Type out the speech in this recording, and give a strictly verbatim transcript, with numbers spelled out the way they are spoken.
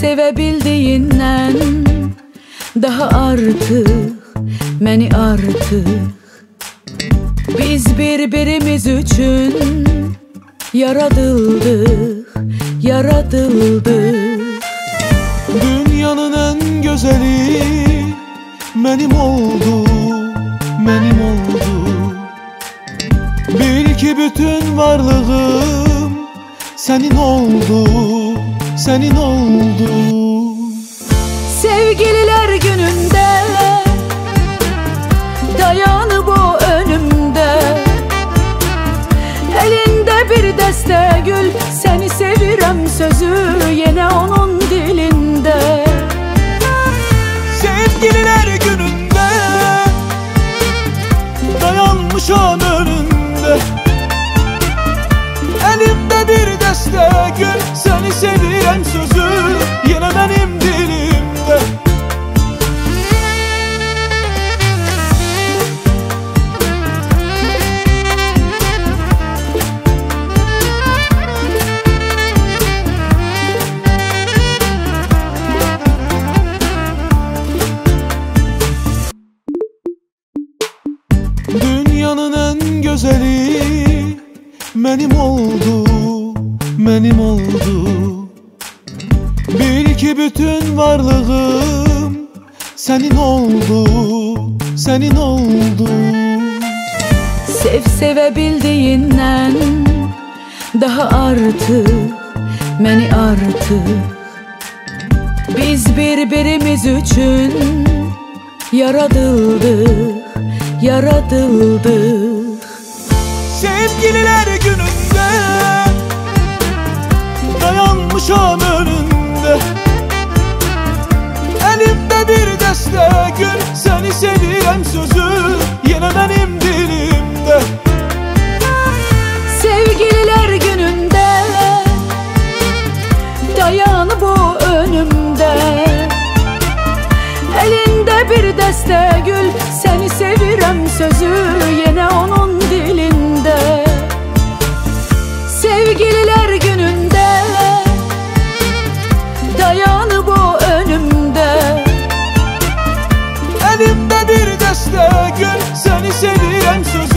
sevebildiğinden daha artık, məni artık. Biz birbirimiz üçün yaradıldık, yaradıldık. Dünyanın en gözeli benim oldu, benim oldu. Bil ki bütün varlığım senin oldu, senin oldu. Sevgililer gününde dayanıp o önümde, elinde bir deste gül, seni sevirem sözü yine onun dilinde. Sevgililer gününde dayanmışam önünde, elimde bir deste gül, seni sevirem sözü yine benim dilimde. Dünyanın en gözeli benim oldu, benim oldu. Bil ki bütün varlığım senin oldu, senin oldu. Sev sevebildiğinden daha artık, məni artık. Biz birbirimiz üçün yaradıldık, yaradıldık. Sevgililer gününde dayanmışam önünde, elimde bir deste gül, seni sevirem sözü yine benim dilimde. Sevgililer gününde dayanıp o önümde, elinde bir deste gül, seni sevirem sözü yine onun dilinde. Sevgililer gününde dayanıp o önümde, elimde bir deste gül, seni sevirem sözü